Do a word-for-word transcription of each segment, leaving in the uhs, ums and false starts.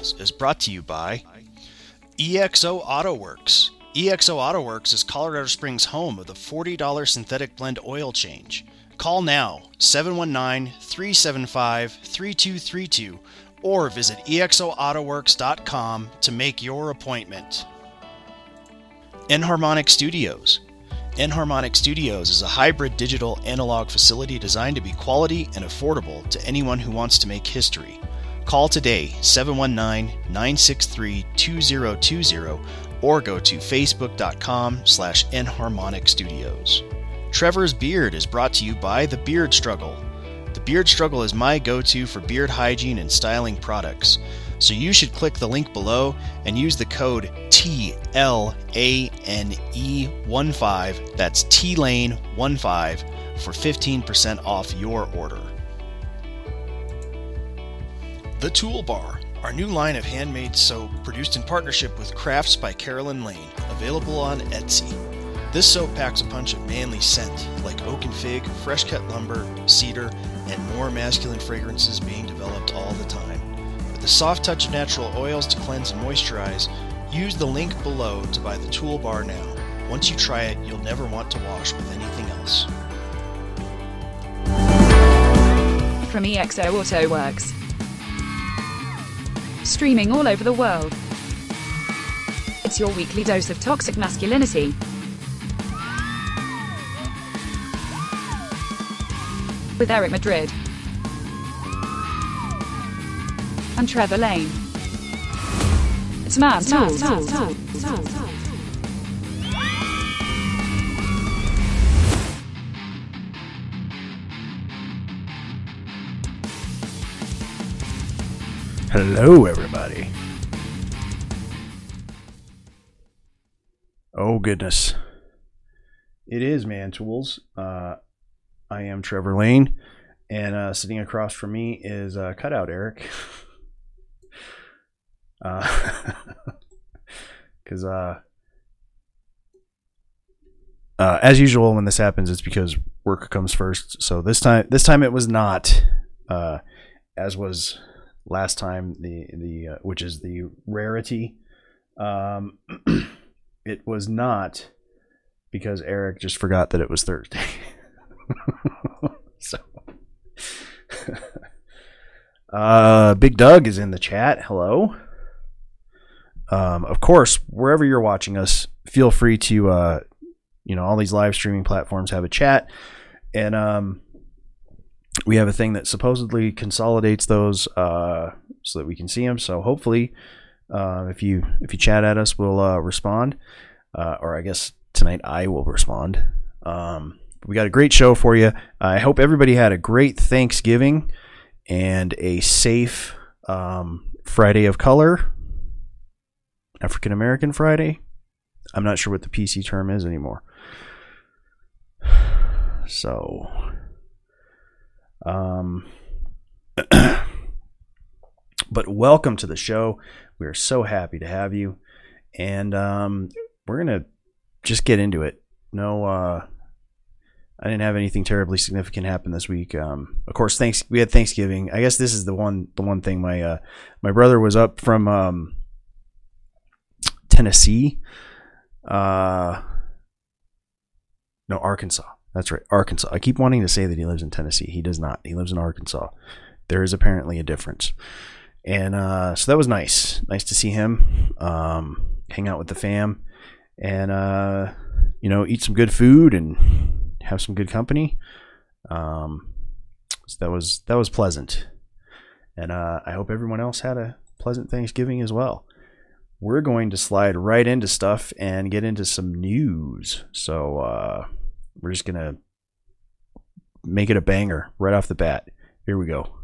Tools is brought to you by E X O Auto Works. E X O Auto Works is Colorado Springs' home of the forty dollars synthetic blend oil change. Call now, seven one nine, three seven five, three two three two, or visit E X O auto works dot com to make your appointment. Enharmonic Studios. Enharmonic Studios is a hybrid digital analog facility designed to be quality and affordable to anyone who wants to make history. Call today, seven one nine, nine six three, two zero two zero, or go to facebook.com slash enharmonic studios. Trevor's Beard is brought to you by The Beard Struggle. The Beard Struggle is my go-to for beard hygiene and styling products, so you should click the link below and use the code T L A N E fifteen, that's T Lane fifteen, for fifteen percent off your order. The Tool Bar, our new line of handmade soap produced in partnership with Crafts by Carolyn Lane, available on Etsy. This soap packs a punch of manly scent, like oak and fig, fresh-cut lumber, cedar, and more masculine fragrances being developed all the time. With a soft touch of natural oils to cleanse and moisturize, use the link below to buy the Tool Bar now. Once you try it, you'll never want to wash with anything else. From E X O Auto Works. Streaming all over the world. It's your weekly dose of toxic masculinity. With Eric Madrid and Trevor Lane. It's Man Tools. Hello, everybody. Oh, goodness. It is Man Tools. Uh, I am Trevor Lane, and uh, sitting across from me is uh, Cutout Eric. Because, uh, uh, uh, as usual, when this happens, it's because work comes first. So this time, this time it was not, uh, as was last time, the the uh, which is the rarity. Um, it was not because Eric just forgot that it was Thursday. so, uh, Big Doug is in the chat. Hello. Um, of course, wherever you're watching us, feel free to, uh, you know, all these live streaming platforms have a chat, and um, we have a thing that supposedly consolidates those uh, so that we can see them. So hopefully, uh, if you if you chat at us, we'll uh, respond, uh, or I guess tonight I will respond. Um, we got a great show for you. I hope everybody had a great Thanksgiving and a safe um, Friday of Color. African American Friday. I'm not sure what the P C term is anymore. So, um, but welcome to the show. We are so happy to have you, and um, we're gonna just get into it. No, uh, I didn't have anything terribly significant happen this week. Um, of course, thanks. We had Thanksgiving. I guess this is the one. The one thing my uh, my brother was up from. Um, Tennessee, uh, no, Arkansas. That's right, Arkansas. I keep wanting to say that he lives in Tennessee. He does not. He lives in Arkansas. There is apparently a difference, and uh, so that was nice. Nice to see him, um, hang out with the fam, and uh, you know, eat some good food and have some good company. Um, so that was that was pleasant, and uh, I hope everyone else had a pleasant Thanksgiving as well. We're going to slide right into stuff and get into some news. So uh, we're just going to make it a banger right off the bat. Here we go.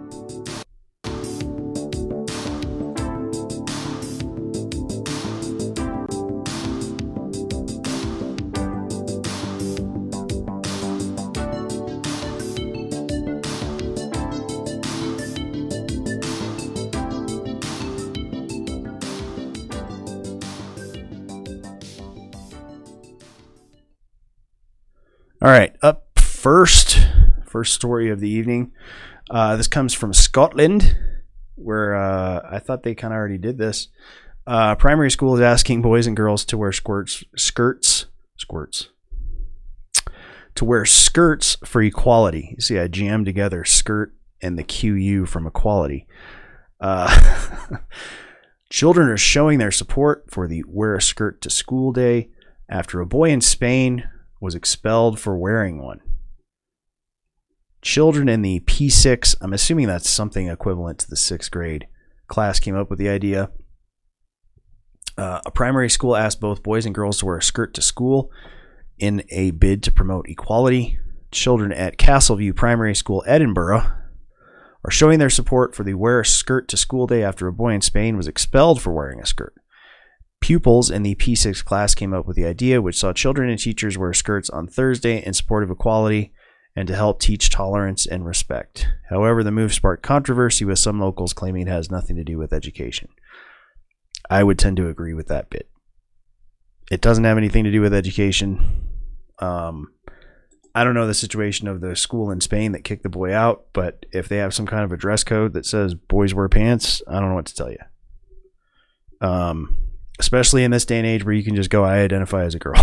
All right, up first, first story of the evening. Uh, this comes from Scotland, where uh, I thought they kind of already did this. Uh, primary school is asking boys and girls to wear squirts, skirts, squirts, to wear skirts for equality. You see, I jammed together skirt and the Q U from equality. Uh, children are showing their support for the wear a skirt to school day after a boy in Spain was expelled for wearing one. Children in the P six, I'm assuming that's something equivalent to the sixth grade class, came up with the idea. Uh, a primary school asked both boys and girls to wear a skirt to school in a bid to promote equality. Children at Castleview Primary School, Edinburgh, are showing their support for the wear a skirt to school day after a boy in Spain was expelled for wearing a skirt. Pupils in the P six class came up with the idea, which saw children and teachers wear skirts on Thursday in support of equality and to help teach tolerance and respect. However, the move sparked controversy, with some locals claiming it has nothing to do with education. I would tend to agree with that bit. It doesn't have anything to do with education. Um, I don't know the situation of the school in Spain that kicked the boy out, but if they have some kind of a dress code that says boys wear pants, I don't know what to tell you. Um, especially in this day and age where you can just go, I identify as a girl.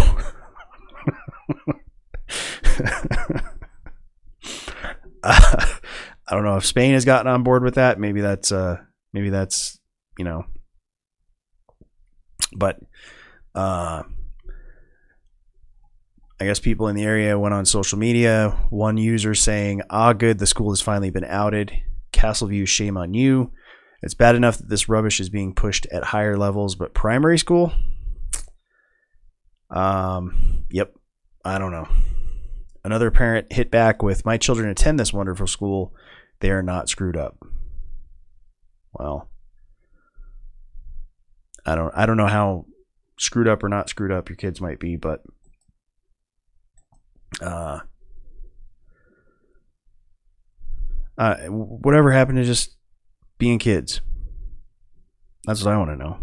uh, I don't know if Spain has gotten on board with that. Maybe that's, uh, maybe that's, you know, but, uh, I guess people in the area went on social media. One user saying, ah, good, the school has finally been outed. Castleview, shame on you. It's bad enough that this rubbish is being pushed at higher levels, but primary school? Um, yep, I don't know. Another parent hit back with, my children attend this wonderful school. They are not screwed up. Well, I don't, I don't know how screwed up or not screwed up your kids might be, but Uh, uh, whatever happened to just being kids? That's what I want to know.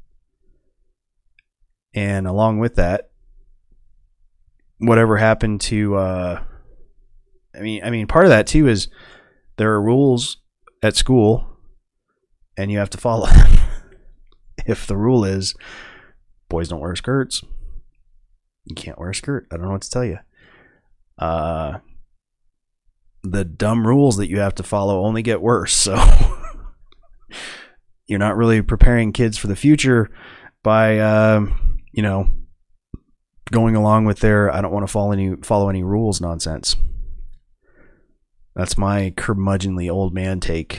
And along with that, whatever happened to, uh, I mean, I mean, part of that too is there are rules at school and you have to follow them. If the rule is boys don't wear skirts, you can't wear a skirt. I don't know what to tell you. Uh, the dumb rules that you have to follow only get worse. So you're not really preparing kids for the future by, um, you know, going along with their, I don't want to follow any, follow any rules nonsense. That's my curmudgeonly old man take.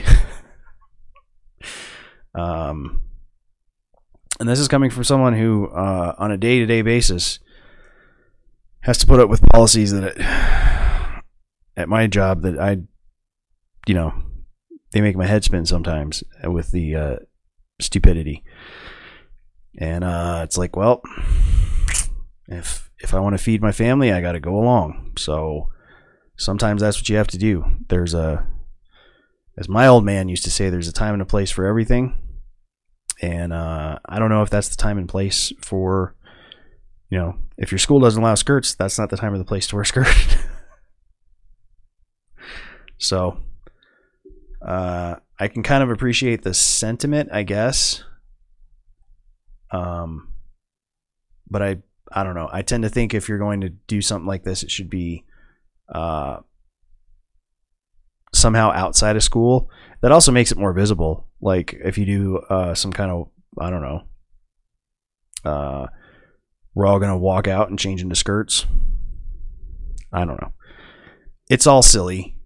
um, and this is coming from someone who, uh, on a day-to-day basis has to put up with policies that it, at my job that I, you know, they make my head spin sometimes with the uh, stupidity. And uh, it's like, well, if if I want to feed my family, I got to go along. So sometimes that's what you have to do. There's a, as my old man used to say, there's a time and a place for everything. And uh, I don't know if that's the time and place for, you know, if your school doesn't allow skirts, that's not the time or the place to wear a skirt. So, uh, I can kind of appreciate the sentiment, I guess. Um, but I, I don't know. I tend to think if you're going to do something like this, it should be, uh, somehow outside of school. That also makes it more visible. Like if you do, uh, some kind of, I don't know, uh, we're all going to walk out and change into skirts. I don't know. It's all silly.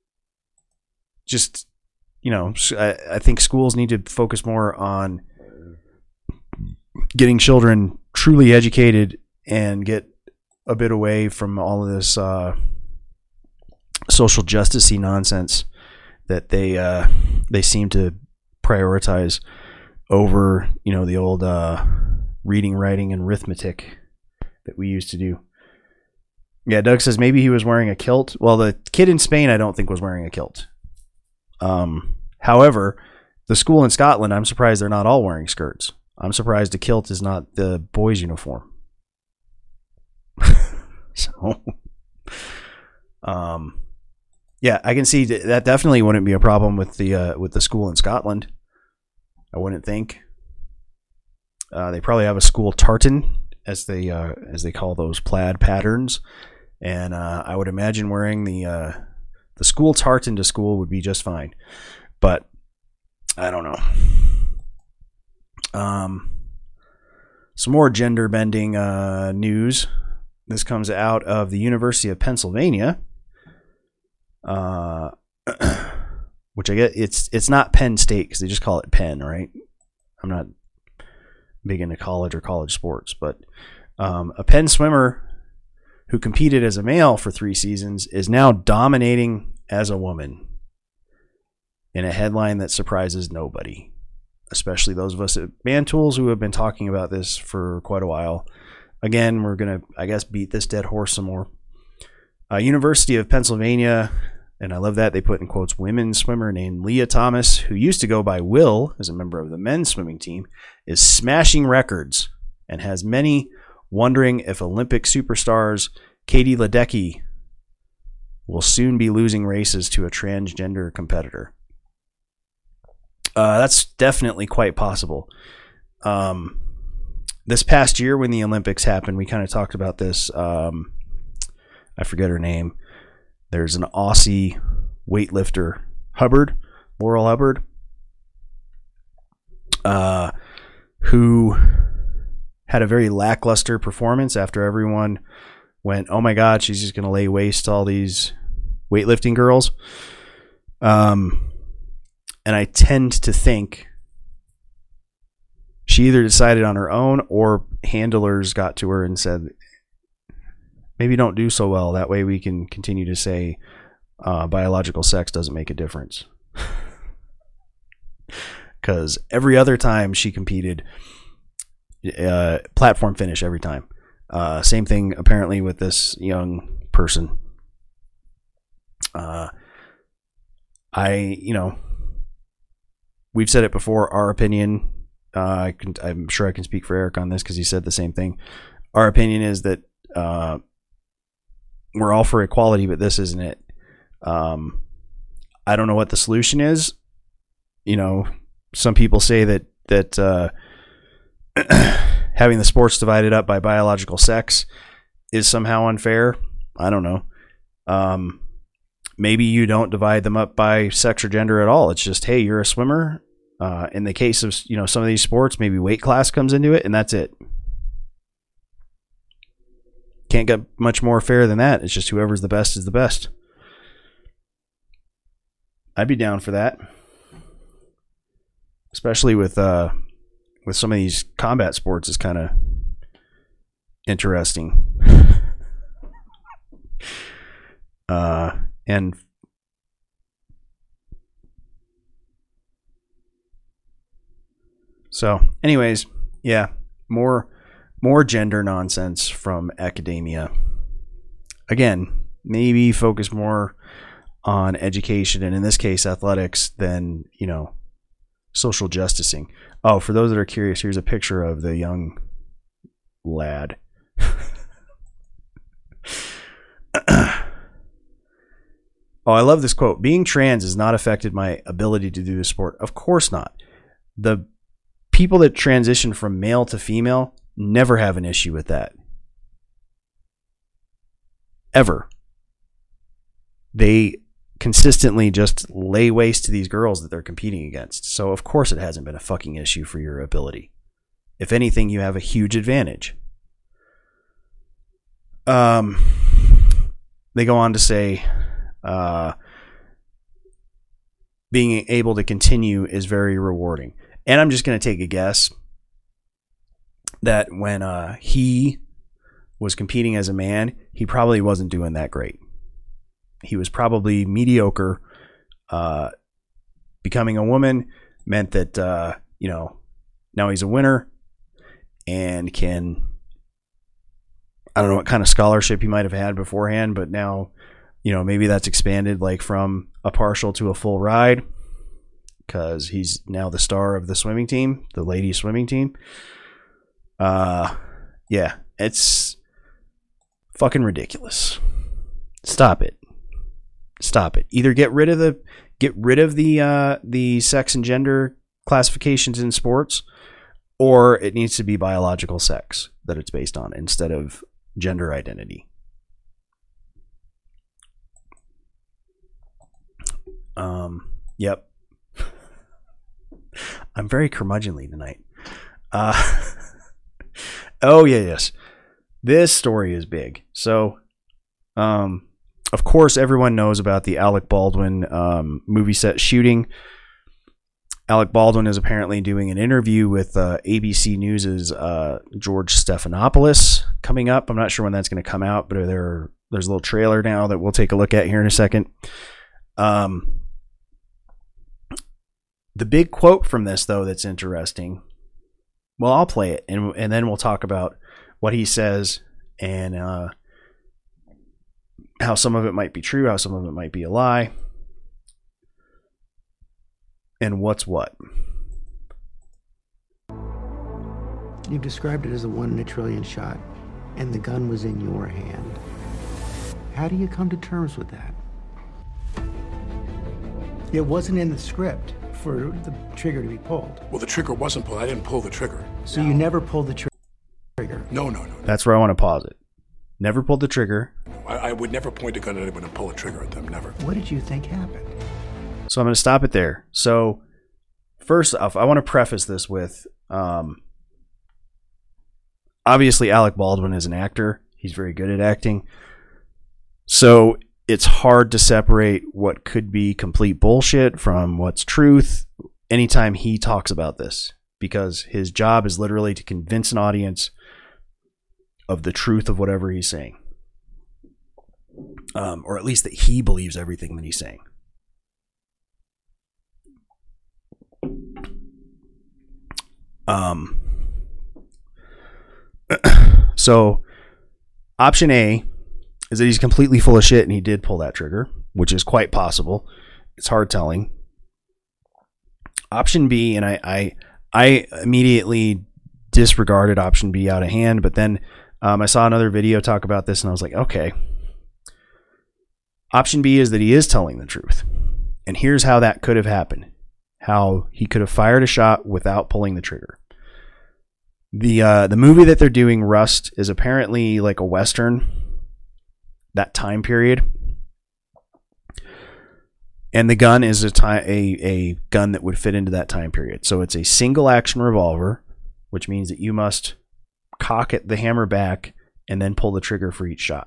Just, you know, I, I think schools need to focus more on getting children truly educated and get a bit away from all of this uh, social justice-y nonsense that they uh, they seem to prioritize over, you know, the old uh, reading, writing, and arithmetic that we used to do. Yeah, Doug says maybe he was wearing a kilt. Well, the kid in Spain, I don't think was wearing a kilt. Um, however, the school in Scotland, I'm surprised they're not all wearing skirts. I'm surprised a kilt is not the boys' uniform. So, um, Yeah, I can see that definitely wouldn't be a problem with the uh, with the school in Scotland. I wouldn't think. Uh, they probably have a school tartan, as they uh, as they call those plaid patterns, and uh, I would imagine wearing the uh, the school tartan to school would be just fine. But I don't know. Um, some more gender bending uh, news. This comes out of the University of Pennsylvania. Uh, which I get it's it's not Penn State because they just call it Penn, right? I'm not big into college or college sports, but um, a Penn swimmer who competed as a male for three seasons is now dominating as a woman in a headline that surprises nobody, especially those of us at Band Tools who have been talking about this for quite a while. Again, we're gonna, I guess, beat this dead horse some more. Uh, University of Pennsylvania, and I love that they put in quotes, women's swimmer named Leah Thomas, who used to go by Will as a member of the men's swimming team, is smashing records and has many wondering if Olympic superstars Katie Ledecky will soon be losing races to a transgender competitor. Uh, that's definitely quite possible. Um, this past year when the Olympics happened, we kind of talked about this. Um, I forget her name. There's an Aussie weightlifter, Hubbard, Laurel Hubbard, uh, who had a very lackluster performance after everyone went, oh my God, she's just going to lay waste to all these weightlifting girls. Um, and I tend to think she either decided on her own or handlers got to her and said, maybe don't do so well. That way we can continue to say uh, biological sex doesn't make a difference. Because every other time she competed, uh, platform finish every time. Uh, same thing apparently with this young person. Uh, I, you know, we've said it before. Our opinion, uh, I can, I'm sure I can speak for Eric on this because he said the same thing. Our opinion is that uh, we're all for equality, but this isn't it. Um, I don't know what the solution is. You know, some people say that that uh, having the sports divided up by biological sex is somehow unfair. I don't know. Um, maybe you don't divide them up by sex or gender at all. It's just, hey, you're a swimmer. Uh, in the case of, you know, some of these sports, maybe weight class comes into it, and that's it. Can't get much more fair than that. It's just whoever's the best is the best. I'd be down for that. Especially with uh, with some of these combat sports is kind of interesting. uh, and so, anyways, yeah, more more gender nonsense from academia. Again, maybe focus more on education, and in this case, athletics, than, you know, social justicing. Oh, for those that are curious, here's a picture of the young lad. Oh, I love this quote. Being trans has not affected my ability to do the sport. Of course not. The people that transition from male to female never have an issue with that. Ever. They consistently just lay waste to these girls that they're competing against. So of course it hasn't been a fucking issue for your ability. If anything, you have a huge advantage. Um, they go on to say, uh, being able to continue is very rewarding. And I'm just going to take a guess that when uh, he was competing as a man, he probably wasn't doing that great. He was probably mediocre. Uh, becoming a woman meant that, uh, you know, now he's a winner and can, I don't know what kind of scholarship he might have had beforehand, but now, you know, maybe that's expanded like from a partial to a full ride because he's now the star of the swimming team, the ladies swimming team. Uh, yeah, it's fucking ridiculous. Stop it. Stop it. Either get rid of the get rid of the uh, the sex and gender classifications in sports, or it needs to be biological sex that it's based on instead of gender identity. Um. Yep. I'm very curmudgeonly tonight. Uh, oh yeah, yes. This story is big. So, um, of course, everyone knows about the Alec Baldwin um, movie set shooting. Alec Baldwin is apparently doing an interview with uh, A B C News's uh, George Stephanopoulos coming up. I'm not sure when that's going to come out, but there there's a little trailer now that we'll take a look at here in a second. Um, the big quote from this, though, that's interesting. Well, I'll play it, and and then we'll talk about what he says and uh, how some of it might be true, how some of it might be a lie, and what's what. You've described it as a one in a trillion shot, and the gun was in your hand. How do you come to terms with that? It wasn't in the script for the trigger to be pulled. Well, the trigger wasn't pulled. I didn't pull the trigger. So you never pulled the tr- trigger? No, no, no. That's where I want to pause it. Never pulled the trigger. I, I would never point a gun at anyone and pull a trigger at them. Never. What did you think happened? So I'm going to stop it there. So first off, I want to preface this with, um, obviously Alec Baldwin is an actor. He's very good at acting. So it's hard to separate what could be complete bullshit from what's truth anytime he talks about this, because his job is literally to convince an audience of the truth of whatever he's saying. Um, or at least that he believes everything that he's saying. Um, so option A is that he's completely full of shit and he did pull that trigger, which is quite possible. It's hard telling. Option B, and I, I, I immediately disregarded option B out of hand, but then um, I saw another video talk about this and I was like, okay. Option B is that he is telling the truth. And here's how that could have happened. How he could have fired a shot without pulling the trigger. The uh, the movie that they're doing, Rust, is apparently like a Western, that time period. And the gun is a, time, a, a gun that would fit into that time period. So it's a single action revolver, which means that you must cock it, the hammer back and then pull the trigger for each shot.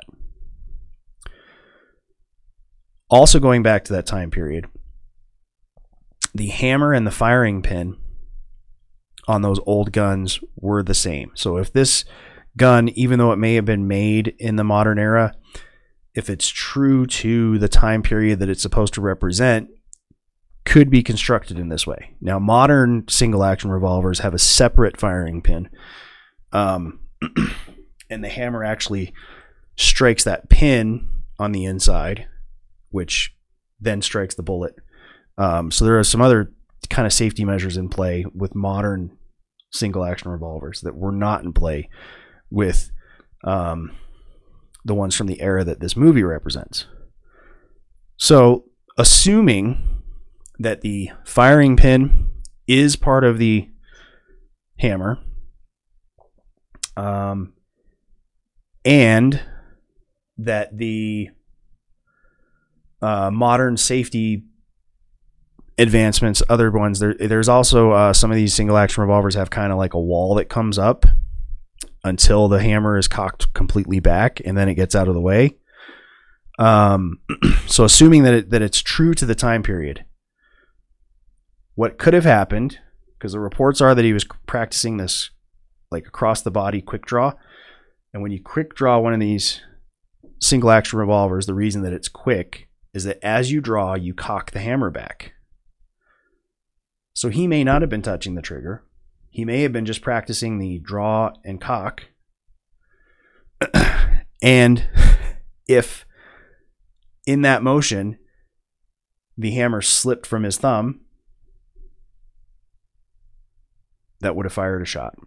Also going back to that time period, the hammer and the firing pin on those old guns were the same. So if this gun, even though it may have been made in the modern era, if it's true to the time period that it's supposed to represent, could be constructed in this way. Now, modern single action revolvers have a separate firing pin. Um, and the hammer actually strikes that pin on the inside, which then strikes the bullet. Um, so there are some other kind of safety measures in play with modern single action revolvers that were not in play with um, the ones from the era that this movie represents. So assuming that the firing pin is part of the hammer, um, and that the uh, modern safety advancements, other ones, there, there's also uh, some of these single action revolvers have kind of like a wall that comes up until the hammer is cocked completely back and then it gets out of the way. Um, so assuming that it, that it's true to the time period, what could have happened, because the reports are that he was practicing this like across the body quick draw, and when you quick draw one of these single action revolvers, the reason that it's quick is that as you draw, you cock the hammer back. So he may not have been touching the trigger. He may have been just practicing the draw and cock. And if in that motion, the hammer slipped from his thumb, that would have fired a shot.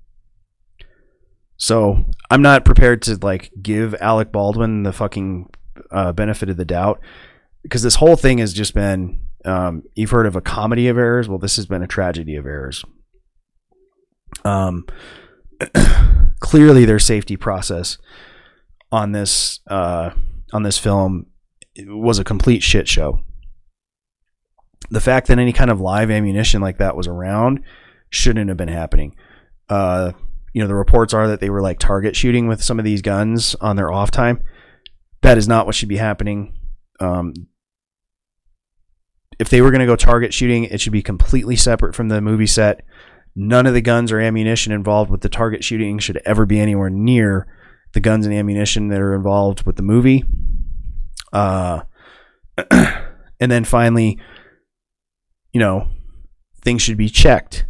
So I'm not prepared to like give Alec Baldwin the fucking uh, benefit of the doubt. because this whole thing has just been, um, you've heard of a comedy of errors. Well, this has been a tragedy of errors. Um, clearly their safety process on this, uh, on this film was a complete shit show. The fact that any kind of live ammunition like that was around shouldn't have been happening. Uh, you know, the reports are that they were like target shooting with some of these guns on their off time. That is not what should be happening. Um, if they were going to go target shooting, it should be completely separate from the movie set. None of the guns or ammunition involved with the target shooting should ever be anywhere near the guns and ammunition that are involved with the movie. Uh, and then finally, you know, things should be checked.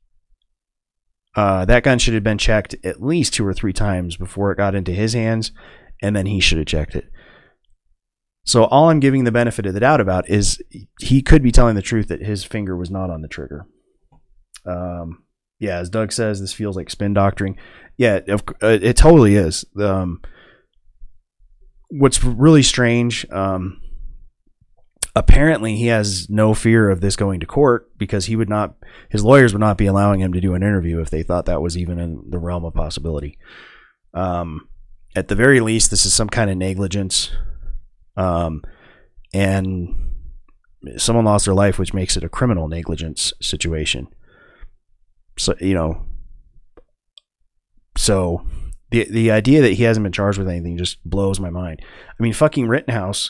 Uh, that gun should have been checked at least two or three times before it got into his hands, and then he should have checked it. So all I'm giving the benefit of the doubt about is he could be telling the truth that his finger was not on the trigger. Um, yeah, as Doug says, this feels like spin doctoring. Yeah, it, it totally is. Um, what's really strange, um, apparently he has no fear of this going to court because he would not, his lawyers would not be allowing him to do an interview if they thought that was even in the realm of possibility. Um, at the very least, this is some kind of negligence. Um, and someone lost their life, which makes it a criminal negligence situation. So, you know, so the, the idea that he hasn't been charged with anything just blows my mind. I mean, fucking Rittenhouse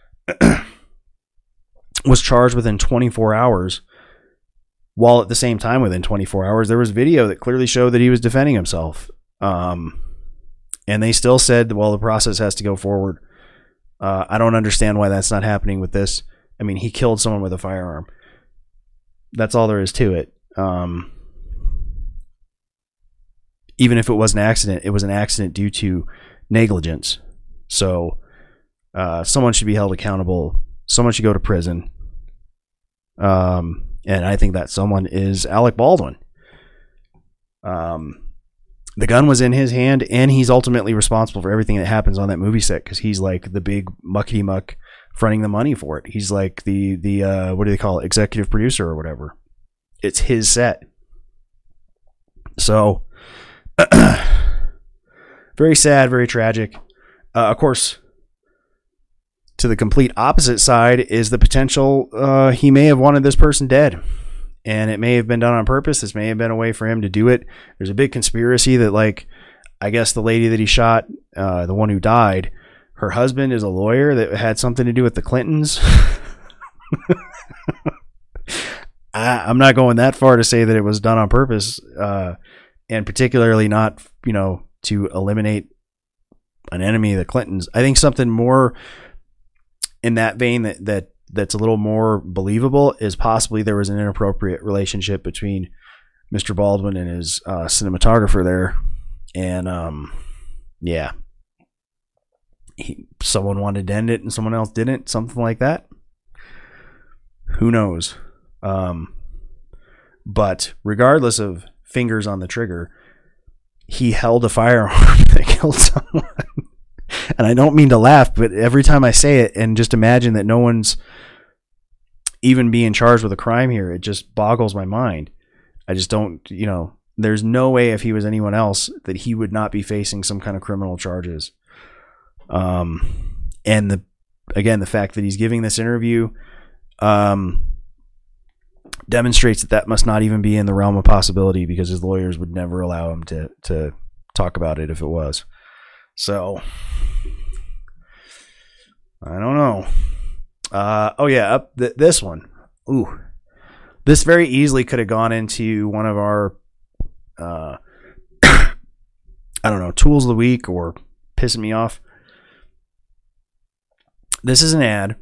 was charged within twenty-four hours, while at the same time within twenty-four hours there was video that clearly showed that he was defending himself, um, and they still said, well, the process has to go forward. uh, I don't understand why that's not happening with this. I mean, he killed someone with a firearm. That's all there is to it. Um, even if it was an accident, it was an accident due to negligence. So uh, someone should be held accountable. Someone should go to prison. Um, and I think that someone is Alec Baldwin. Um, the gun was in his hand, and he's ultimately responsible for everything that happens on that movie set because he's like the big muckety muck fronting the money for it. He's like the the uh, what do they call it, executive producer or whatever. It's his set. So very sad, very tragic. Uh, of course, to the complete opposite side is the potential uh, he may have wanted this person dead. And it may have been done on purpose. This may have been a way for him to do it. There's a big conspiracy that, like, I guess the lady that he shot, uh, the one who died, her husband is a lawyer that had something to do with the Clintons. I, I'm not going that far to say that it was done on purpose, uh, and particularly not, you know, to eliminate an enemy of the Clintons. I think something more in that vein that, that that's a little more believable is possibly there was an inappropriate relationship between Mister Baldwin and his uh, cinematographer there. And, um, yeah, he, someone wanted to end it and someone else didn't, something like that. Who knows? Um, but regardless of fingers on the trigger, he held a firearm that killed someone. And I don't mean to laugh, but every time I say it and just imagine that no one's even being charged with a crime here, it just boggles my mind. I just don't, you know, there's no way if he was anyone else that he would not be facing some kind of criminal charges. Um, and the, again, the fact that he's giving this interview, um, demonstrates that that must not even be in the realm of possibility because his lawyers would never allow him to, to talk about it if it was. So, I don't know. Uh, oh yeah, up th- this one. Ooh, this very easily could have gone into one of our, uh, I don't know, tools of the week or pissing me off. This is an ad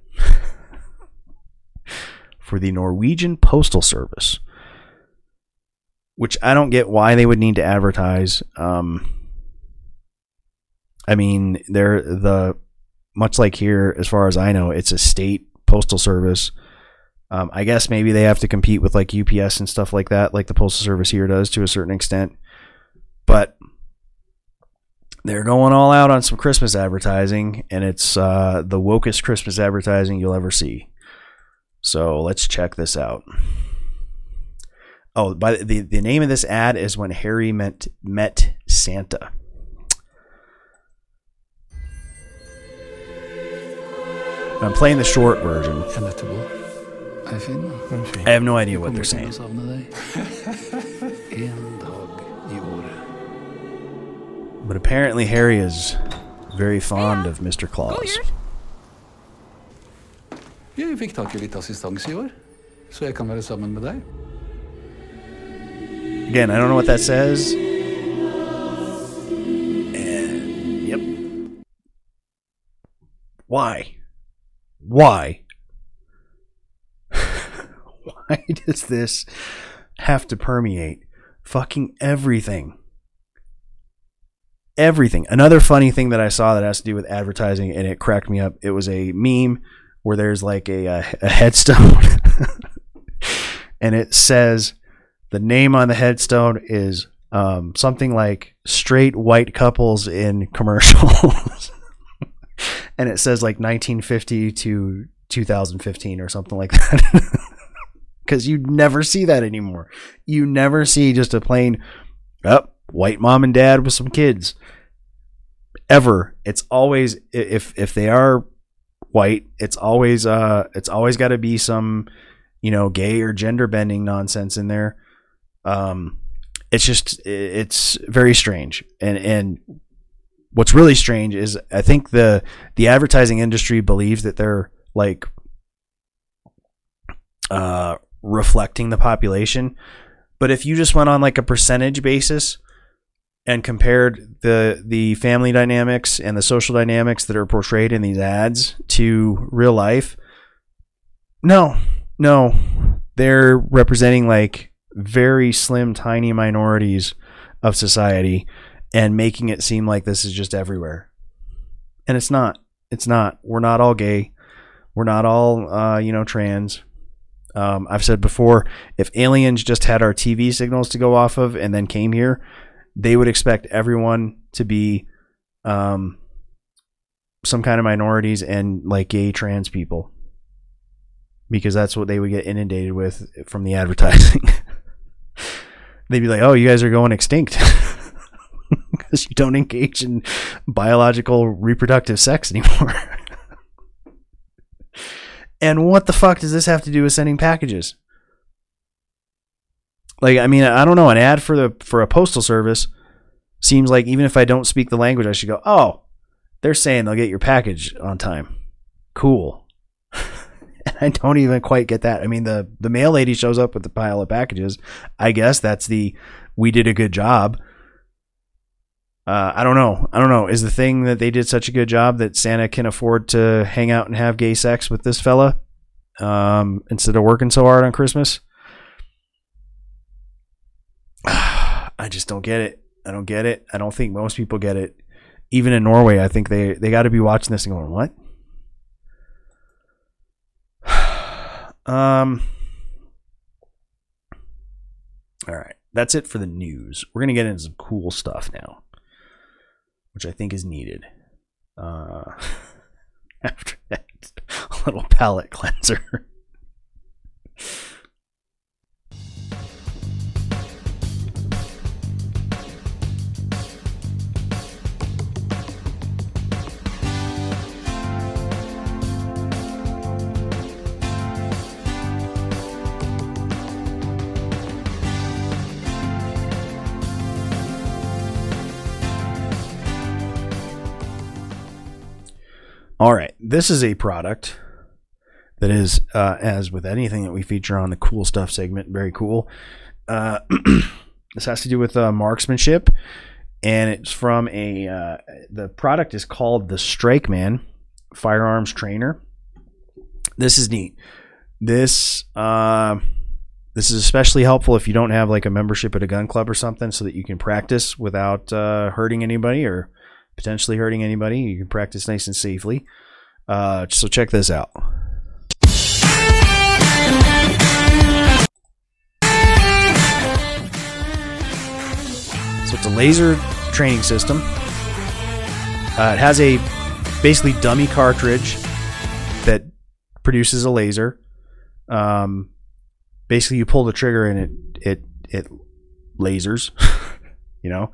for the Norwegian Postal Service, which I don't get why they would need to advertise. Um, I mean, they're the, much like here, as far as I know, it's a state postal service. Um, I guess maybe they have to compete with like U P S and stuff like that, like the postal service here does to a certain extent. But they're going all out on some Christmas advertising, and it's uh, the wokest Christmas advertising you'll ever see. So let's check this out. Oh, by the the name of this ad is When Harry Met Met Santa. I'm playing the short version. I have no idea what they're saying. But apparently Harry is very fond of Mister Claus. Jeg fikk tak i litt assistanse I år, så jeg kan være sammen med deg. Again, I don't know what that says. And, yep. Why? Why? Why does this have to permeate fucking everything? Everything. Another funny thing that I saw that has to do with advertising, and it cracked me up. It was a meme where there's like a, a, a headstone and it says the name on the headstone is um, something like straight white couples in commercials. And it says like nineteen fifty to two thousand fifteen or something like that. Because you never see that anymore. You never see just a plain oh, white mom and dad with some kids. Ever. It's always, if if they are white, it's always uh it's always got to be some, you know, gay or gender bending nonsense in there. Um it's just it's very strange. And and what's really strange is I think the the advertising industry believes that they're like uh reflecting the population, but if you just went on like a percentage basis and compared the the family dynamics and the social dynamics that are portrayed in these ads to real life, no, no, they're representing like very slim, tiny minorities of society and making it seem like this is just everywhere. And it's not. It's not. We're not all gay. We're not all, uh, you know, trans. Um, I've said before, if aliens just had our T V signals to go off of and then came here, they would expect everyone to be um, some kind of minorities and like gay trans people, because that's what they would get inundated with from the advertising. They'd be like, oh, you guys are going extinct because you don't engage in biological reproductive sex anymore. And what the fuck does this have to do with sending packages? Like, I mean, I don't know. An ad for the for a postal service seems like even if I don't speak the language, I should go, oh, they're saying they'll get your package on time. Cool. And I don't even quite get that. I mean, the, the mail lady shows up with a pile of packages. I guess that's the, we did a good job. Uh, I don't know. I don't know. Is the thing that they did such a good job that Santa can afford to hang out and have gay sex with this fella um, instead of working so hard on Christmas? I just don't get it. I don't get it. I don't think most people get it. Even in Norway, I think they, they got to be watching this and going, what? um. All right. That's it for the news. We're going to get into some cool stuff now, which I think is needed. Uh, after that, a little palate cleanser. All right, this is a product that is, uh, as with anything that we feature on the cool stuff segment, very cool. Uh, this has to do with uh, marksmanship, and it's from a, uh, the product is called the Strike Man Firearms Trainer. This is neat. This, uh, this is especially helpful if you don't have like a membership at a gun club or something, so that you can practice without uh, hurting anybody or potentially hurting anybody. You can practice nice and safely. Uh, so check this out. So it's a laser training system. Uh, it has a basically dummy cartridge that produces a laser. Um, basically, you pull the trigger and it it it lasers. You know.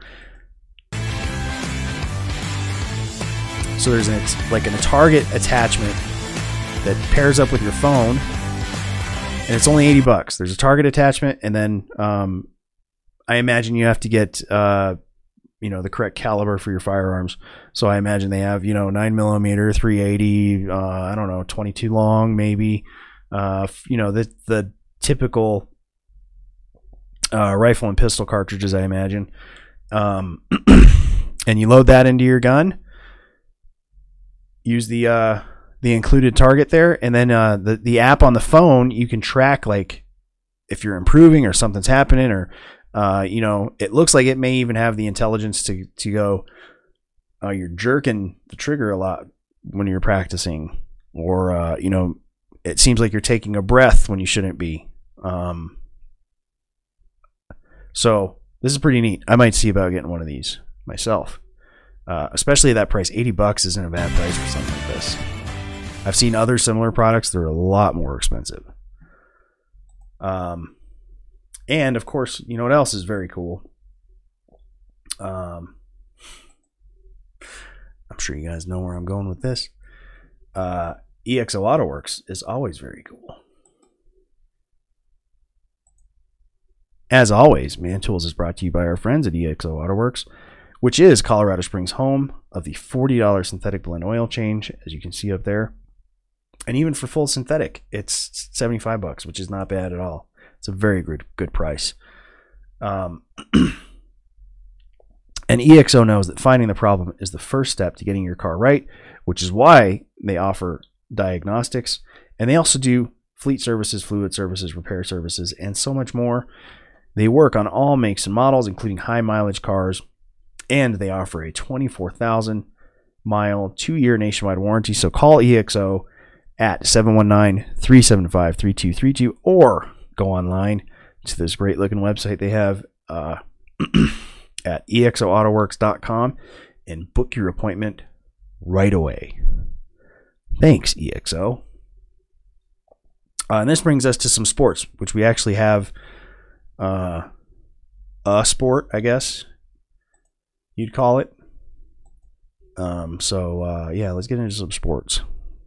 So there's an like an, a target attachment that pairs up with your phone, and it's only eighty bucks. There's a target attachment, and then um, I imagine you have to get uh, you know, the correct caliber for your firearms. So I imagine they have, you know, nine millimeter, three eighty, uh, I don't know, twenty-two long, maybe. Uh, you know, the the typical uh, rifle and pistol cartridges, I imagine. Um, and you load that into your gun. Use the uh, the included target there, and then uh, the the app on the phone, you can track like if you're improving or something's happening, or uh, you know, it looks like it may even have the intelligence to to go, uh, you're jerking the trigger a lot when you're practicing, or uh, you know, it seems like you're taking a breath when you shouldn't be. Um, so this is pretty neat. I might see about getting one of these myself. Uh, especially at that price. eighty bucks isn't a bad price for something like this. I've seen other similar products. They're a lot more expensive. Um, and of course, you know what else is very cool? Um, I'm sure you guys know where I'm going with this. Uh, E X O AutoWorks is always very cool. As always, Man Tools is brought to you by our friends at E X O AutoWorks, which is Colorado Springs' home of the forty dollars synthetic blend oil change, as you can see up there. And even for full synthetic, it's seventy-five bucks, which is not bad at all. It's a very good good price. Um, and E X O knows that finding the problem is the first step to getting your car right, which is why they offer diagnostics. And they also do fleet services, fluid services, repair services, and so much more. They work on all makes and models, including high mileage cars. And they offer a twenty-four thousand mile, two-year nationwide warranty. So call E X O at seven one nine, three seven five, three two three two or go online to this great-looking website they have uh, at E X O autoworks dot com and book your appointment right away. Thanks, E X O. Uh, and this brings us to some sports, which we actually have uh, a sport, I guess you'd call it. Um, so, uh, yeah, let's get into some sports.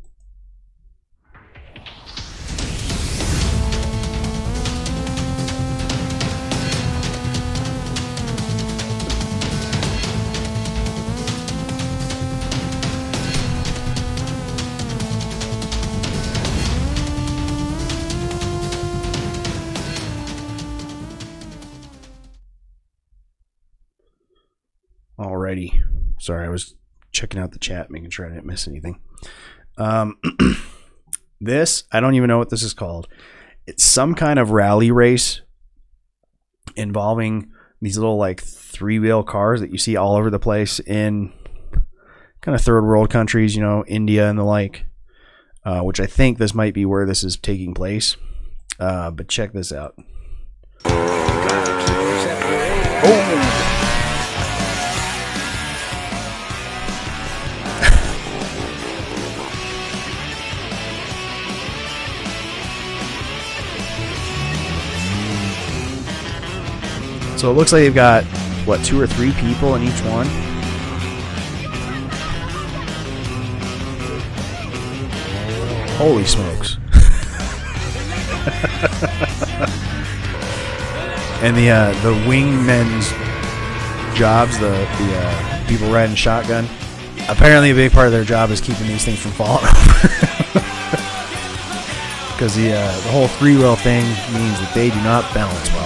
Alrighty. Sorry, I was checking out the chat, making sure I didn't miss anything. Um, this, I don't even know what this is called. It's some kind of rally race involving these little like three-wheel cars that you see all over the place in kind of third world countries, you know, India and the like, uh, which I think this might be where this is taking place. Uh, but check this out. Oh! So it looks like they've got, what, two or three people in each one? Holy smokes. And the uh, the wingmen's jobs, the, the uh, people riding shotgun, apparently a big part of their job is keeping these things from falling over. Because the, uh, the whole three-wheel thing means that they do not balance well.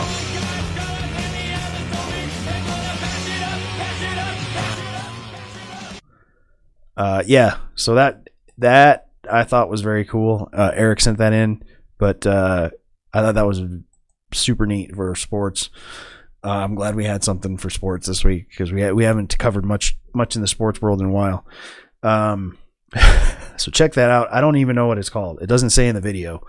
Uh, yeah, so that that I thought was very cool. Uh, Eric sent that in, but uh, I thought that was super neat for sports. Uh, I'm glad we had something for sports this week because we ha- we haven't covered much much in the sports world in a while. Um, so check that out. I don't even know what it's called. It doesn't say in the video.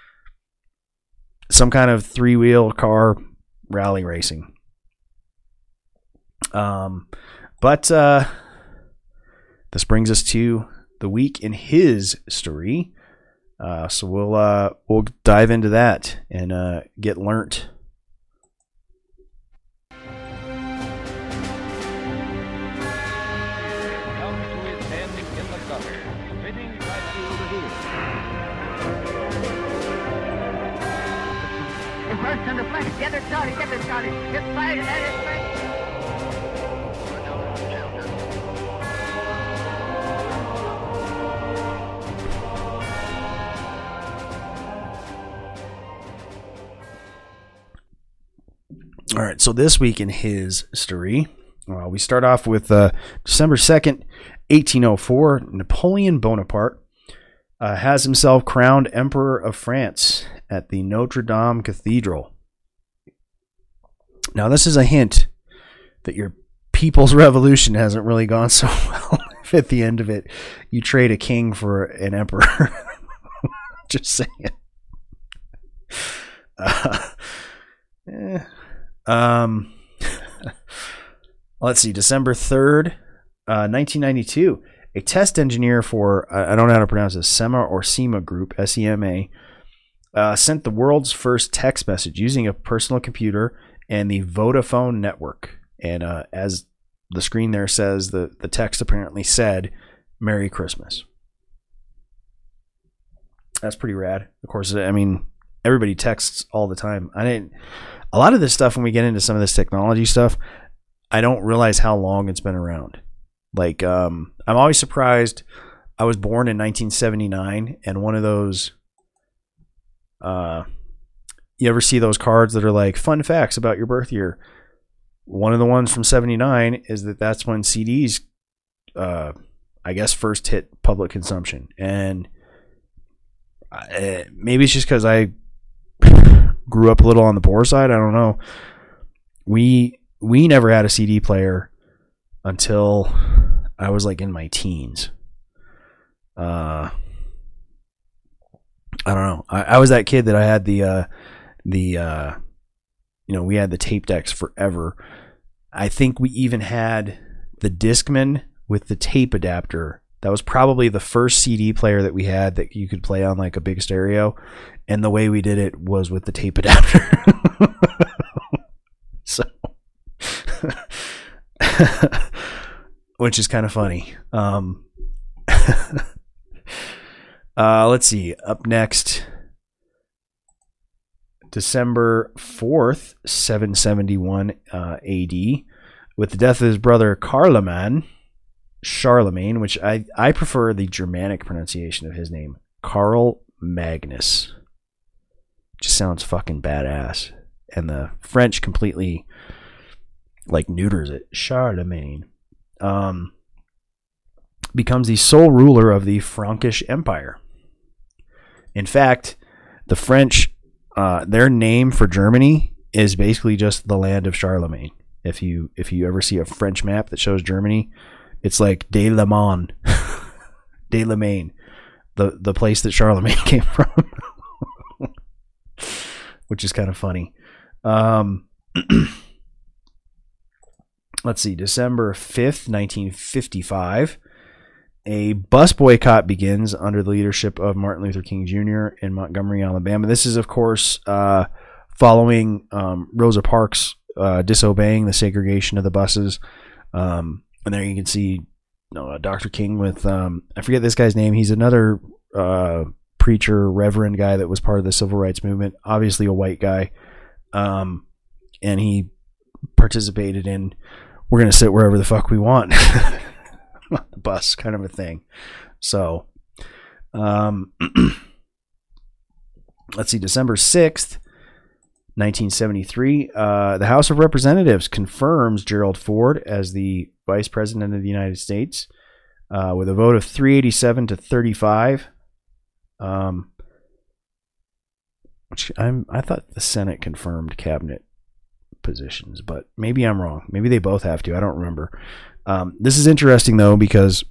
Some kind of three wheel car rally racing. Um, but. Uh, this brings us to the week in his story. Uh, so we'll uh, we'll dive into that and uh, get learnt. First on the flank, get it started, get it started. Get fired at it, right? All right, so this week in his story, uh, we start off with uh, December second, eighteen oh four. Napoleon Bonaparte uh, has himself crowned Emperor of France at the Notre Dame Cathedral. Now, this is a hint that your People's Revolution hasn't really gone so well if at the end of it you trade a king for an emperor. Just saying. Uh, eh. Um, let's see, December third, uh, nineteen ninety-two, a test engineer for, I don't know how to pronounce this, SEMA or SEMA Group, S E M A, uh, sent the world's first text message using a personal computer and the Vodafone network. And uh, as the screen there says, the, the text apparently said, Merry Christmas. That's pretty rad. Of course, I mean, everybody texts all the time. I didn't... A lot of this stuff, when we get into some of this technology stuff, I don't realize how long it's been around. Like, um, I'm always surprised. I was born in nineteen seventy-nine, and one of those, uh, you ever see those cards that are like, fun facts about your birth year? One of the ones from seventy-nine is that that's when C Ds, uh, I guess, first hit public consumption. And I, maybe it's just because I grew up a little on the poor side. I don't know. We we never had a C D player until I was like in my teens. Uh, I don't know. I, I was that kid that I had the uh, the uh, you know, we had the tape decks forever. I think we even had the Discman with the tape adapter. That was probably the first C D player that we had that you could play on like a big stereo. And the way we did it was with the tape adapter. So, which is kind of funny. Um, uh, let's see. Up next, December fourth, seven seventy-one uh, A D, with the death of his brother Carloman, Charlemagne, which I, I prefer the Germanic pronunciation of his name, Carl Magnus. Just sounds fucking badass. And the French completely like neuters it. Charlemagne um, becomes the sole ruler of the Frankish Empire. In fact, the French, uh, their name for Germany is basically just the land of Charlemagne. If you if you ever see a French map that shows Germany, it's like De La Main, De La Main, the the place that Charlemagne came from. Which is kind of funny. Um, let's see. December fifth, nineteen fifty-five. A bus boycott begins under the leadership of Martin Luther King Junior in Montgomery, Alabama. This is, of course, uh, following um, Rosa Parks uh, disobeying the segregation of the buses. Um, and there you can see you know, Doctor King with, um, I forget this guy's name. He's another uh, preacher, reverend guy that was part of the civil rights movement. Obviously a white guy. Um, and he participated in, we're going to sit wherever the fuck we want. On the bus kind of a thing. So, um, let's see, December sixth, nineteen seventy-three, uh, the House of Representatives confirms Gerald Ford as the Vice President of the United States uh, with a vote of three eighty-seven to thirty-five. Um, which I'm, I thought the Senate confirmed cabinet positions, but maybe I'm wrong. Maybe they both have to. I don't remember. Um, this is interesting, though, because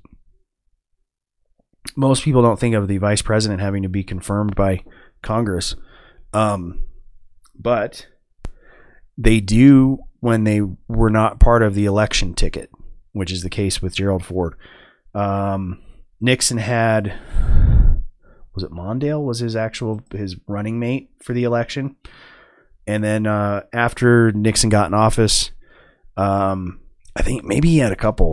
most people don't think of the vice president having to be confirmed by Congress. Um, but they do when they were not part of the election ticket, which is the case with Gerald Ford. Um, Nixon had, was it Mondale was his actual, his running mate for the election. And then uh, after Nixon got in office, um, I think maybe he had a couple.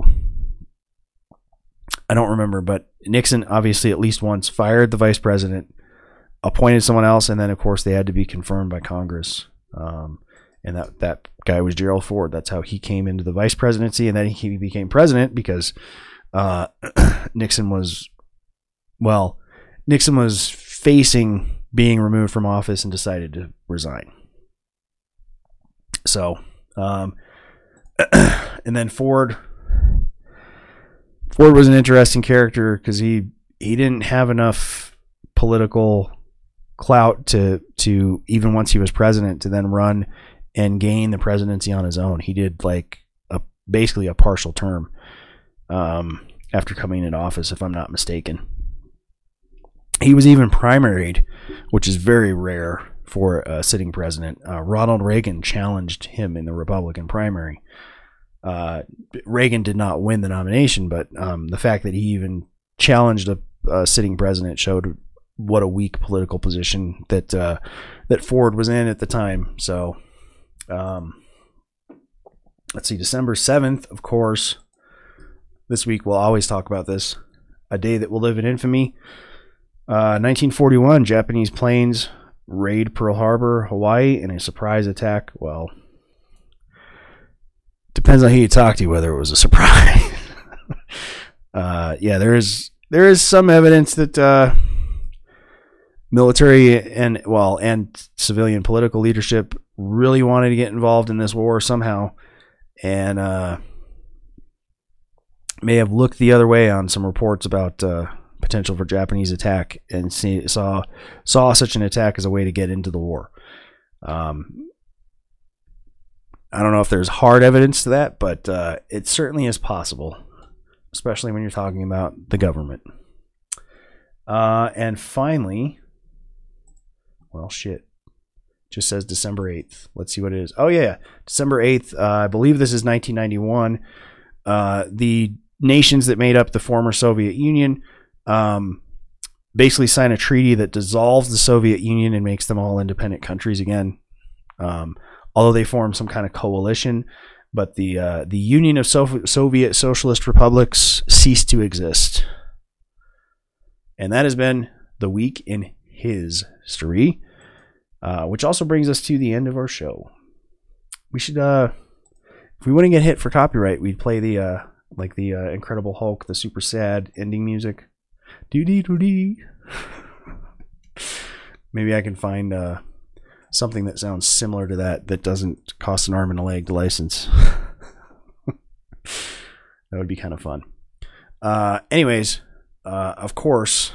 I don't remember, but Nixon obviously at least once fired the vice president, appointed someone else, and then of course they had to be confirmed by Congress. Um, and that, that guy was Gerald Ford. That's how he came into the vice presidency, and then he became president because uh, Nixon was, well, Nixon was facing being removed from office and decided to resign. So, um, and then Ford, Ford was an interesting character because he, he didn't have enough political clout to, to even once he was president to then run and gain the presidency on his own. He did like a, basically a partial term, um, after coming into office, if I'm not mistaken. He was even primaried, which is very rare for a sitting president. Uh, Ronald Reagan challenged him in the Republican primary. Uh, Reagan did not win the nomination, but um, the fact that he even challenged a, a sitting president showed what a weak political position that uh, that Ford was in at the time. So, um, let's see, December seventh, of course. This week we'll always talk about this. A day that will live in infamy. Uh, nineteen forty-one, Japanese planes raid Pearl Harbor, Hawaii, in a surprise attack. Well, depends on who you talk to whether it was a surprise. uh, yeah, there is there is some evidence that uh, military and well and civilian political leadership really wanted to get involved in this war somehow, and uh, may have looked the other way on some reports about uh, potential for Japanese attack, and see, saw saw such an attack as a way to get into the war. Um, I don't know if there's hard evidence to that, but uh, it certainly is possible, especially when you're talking about the government. Uh, and finally, well, shit, just says December eighth. Let's see what it is. Oh yeah, December eighth. Uh, I believe this is nineteen ninety-one. Uh, the nations that made up the former Soviet Union um, basically sign a treaty that dissolves the Soviet Union and makes them all independent countries again. Um, although they form some kind of coalition, but the uh, the Union of so- Soviet Socialist Republics ceased to exist. And that has been the week in history, uh, which also brings us to the end of our show. We should, uh, if we wouldn't get hit for copyright, we'd play the uh, like the uh, Incredible Hulk, the super sad ending music. Doo dee doo dee. Maybe I can find uh, something that sounds similar to that that doesn't cost an arm and a leg to license. That would be kind of fun. Uh, anyways, uh, of course.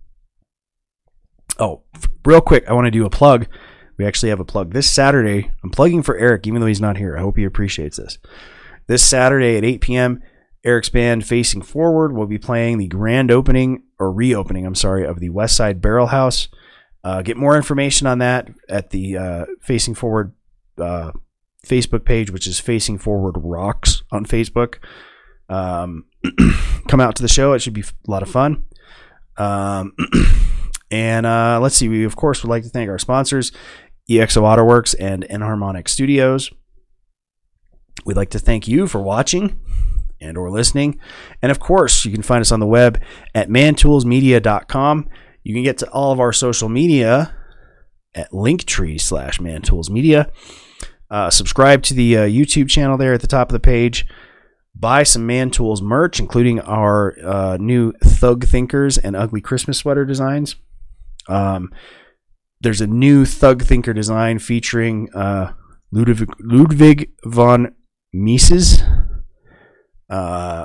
Oh, real quick, I want to do a plug. We actually have a plug this Saturday. I'm plugging for Eric, even though he's not here. I hope he appreciates this. This Saturday at eight p.m., Eric's band Facing Forward will be playing the grand opening, or reopening, I'm sorry, of the West Side Barrel House. Uh, get more information on that at the uh, Facing Forward uh, Facebook page, which is Facing Forward Rocks on Facebook. Um, come out to the show. It should be a lot of fun. Um, and uh, let's see. We, of course, would like to thank our sponsors, E X O AutoWorks and Enharmonic Studios. We'd like to thank you for watching and or listening. And, of course, you can find us on the web at man tools media dot com. You can get to all of our social media at linktree slash mantoolsmedia. Uh, subscribe to the uh, YouTube channel there at the top of the page. Buy some Man Tools merch, including our uh, new Thug Thinkers and Ugly Christmas sweater designs. Um, there's a new Thug Thinker design featuring uh, Ludwig, Ludwig von Mises, uh,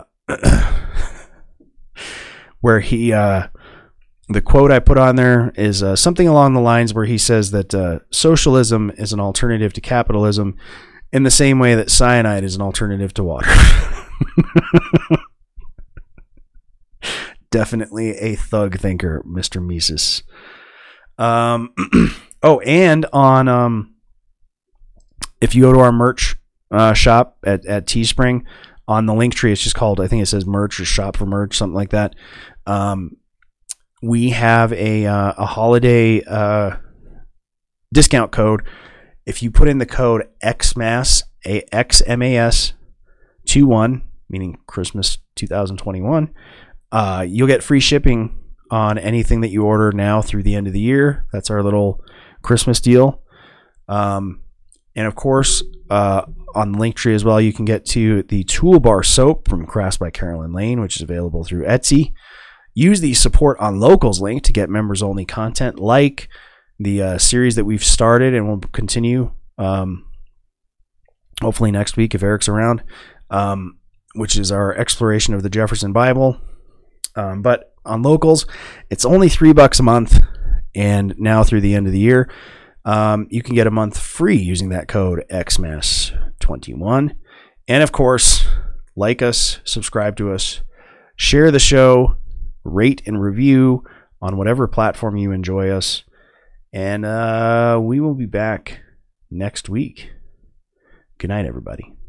where he... Uh, The quote I put on there is uh, something along the lines where he says that uh, socialism is an alternative to capitalism in the same way that cyanide is an alternative to water. Definitely a thug thinker, Mister Mises. Um, oh, and on um, if you go to our merch uh, shop at, at Teespring, on the link tree. It's just called, I think it says merch or shop for merch, something like that. Um, we have a uh, a holiday uh, discount code. If you put in the code X M A S, a X M A S twenty-one, meaning Christmas twenty twenty-one, uh, you'll get free shipping on anything that you order now through the end of the year. That's our little Christmas deal. Um, and of course, uh, on the link tree as well, you can get to the Toolbar soap from Crafts by Carolyn Lane, which is available through Etsy. Use the support on locals link to get members only content like the uh, series that we've started and will continue um, hopefully next week if Eric's around, um, which is our exploration of the Jefferson Bible. Um, but on locals, it's only three bucks a month, and now through the end of the year, um, you can get a month free using that code X M A S twenty-one. And of course, like us, subscribe to us, share the show, rate and review on whatever platform you enjoy us. And uh, we will be back next week. Good night, everybody.